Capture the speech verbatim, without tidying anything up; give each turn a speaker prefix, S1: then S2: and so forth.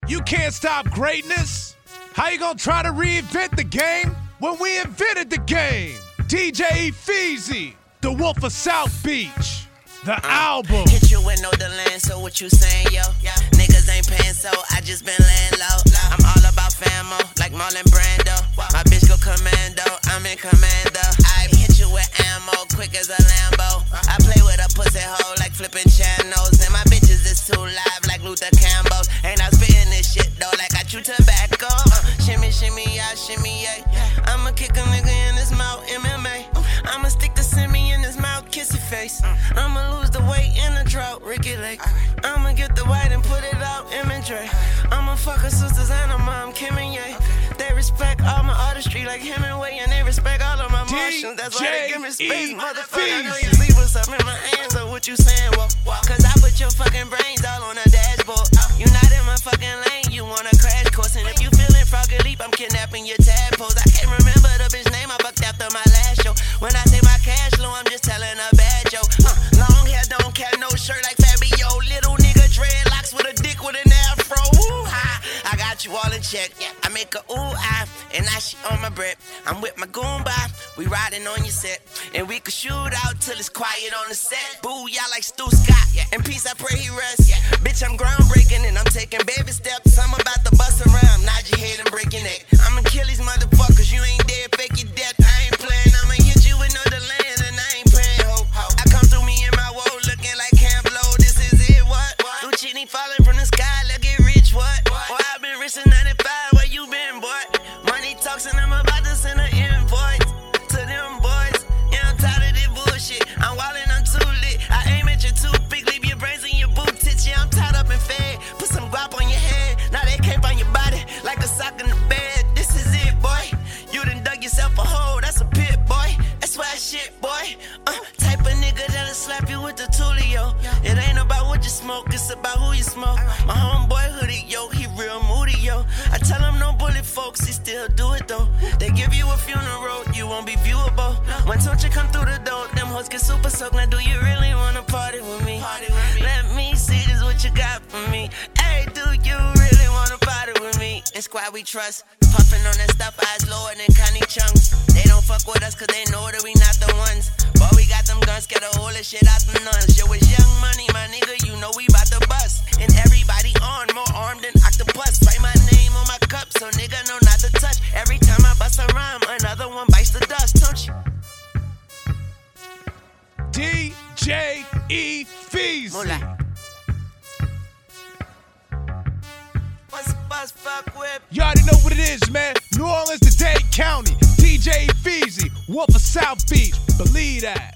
S1: You can't stop greatness. How you gonna try to reinvent the game when we invented the game? D J Feezy, the Wolf of South Beach, the uh, album.
S2: Hit you with no delay, so what you saying, yo? Yeah. Niggas ain't paying, so I just been laying low. I'm all about famo, like Marlon Brando. My bitch go commando, I'm in commando. I hit you with ammo, quick as a Lambo. I play with a pussy hole like flipping channels. And my bitches is too live like Luther Campbell. Ain't I spitting this shit though like I chew tobacco. uh, Shimmy, shimmy, yeah, shimmy, yeah. I'ma kick a nigga in his mouth, M M A. I'ma stick the semi in his mouth, kiss his face. I'ma lose the weight in the drought, Ricky Lake. I'ma get the white and put it out, M and Dre. I'ma fuck her sisters and her mom, Kim and Ye. They respect all my artistry like Hemingway, and they respect all of my emotions. That's why they give me space, motherfucker. I know you see what's up in my hands, so what you saying? Well, cause I put your fucking brains all on the dashboard. You not in my fucking lane, you want a crash course. And if you feeling froggy leap, I'm kidnapping your tadpoles. I can't remember the bitch name I bucked after my last show. When I say my cash low, I'm just telling a bad joke. uh, Long hair, don't care, no shirt like Fabio. Little nigga dreadlocks with a dick with an afro. Ooh, ha, I got you all in check. I make a ooh, ah, and now she on my breath. I'm with my goomba, we riding on your set. And we can shoot out till it's quiet on the set. Boo, y'all like Stu Scott. In peace, I pray he rests. Bitch, I'm groundbreaking and I'm taking baby steps. I'm about to bust around, nod your head and break your neck. I'ma kill these motherfuckers, you ain't dead, fake your death. I ain't playing, I'ma hit you with no delay and I ain't playing, ho. I come through me in my woe looking like Camp Low. This is it, what? Lucini falling from the sky, look get rich, what? Boy, I've been rich in ninety-five, where you been, boy? Money talks and I'm about to send an invoice to them boys. Yeah, I'm tired of this bullshit. I'm wildin', I'm too lit. I aim at your toothpick, leave your brains in your boot tits. Yeah, I'm tied up and fed. Put some guap on your head. Now they cape on your body like a sock in the bed. This is it, boy. You done dug yourself a hole, that's a pit, boy. That's why shit, boy. Uh, type of nigga that'll slap you with the Tulio. It ain't about what you smoke, it's about who you smoke. My homeboy hoodie, yo, he real moody, yo. I tell him no bullet folks, he still do it though. They give you a funeral, you won't be viewable. When don't you come through the door, them hoes get super soaked. Now do you really wanna party with me? Party with me. Let me see this what you got for me. Hey, do you really wanna party with me? It's squad we trust. Puffin' on that stuff, eyes lower than Connie Chunks. They don't fuck with us cause they know that we not the ones. But we got them guns, get a whole of shit out the nuns. Yo, it's young money, my nigga, you know we bout to bust. And everybody on, more armed than octopus. Write my name on my cup so nigga know not to touch. Every time I bust a rhyme, another one bites the dust, don't you?
S1: D J E Feezy.
S2: Mula. What's the bus fuck with?
S1: You already know what it is, man. New Orleans to Dade County. D J Feezy, Wolf of South Beach. Believe that.